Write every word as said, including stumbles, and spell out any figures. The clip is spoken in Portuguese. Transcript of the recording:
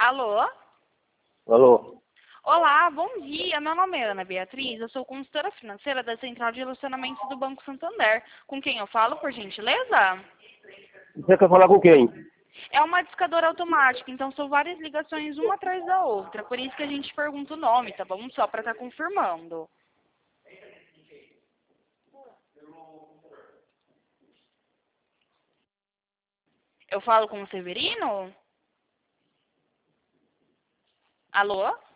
Alô? Alô? Olá, bom dia. Meu nome é Ana Beatriz, eu sou consultora financeira da Central de Relacionamentos do Banco Santander. Com quem eu falo, por gentileza? Você quer falar com quem? É uma discadora automática, então são várias ligações uma atrás da outra. Por isso que a gente pergunta o nome, tá bom? Só para estar confirmando. Eu falo com o Severino? Alô?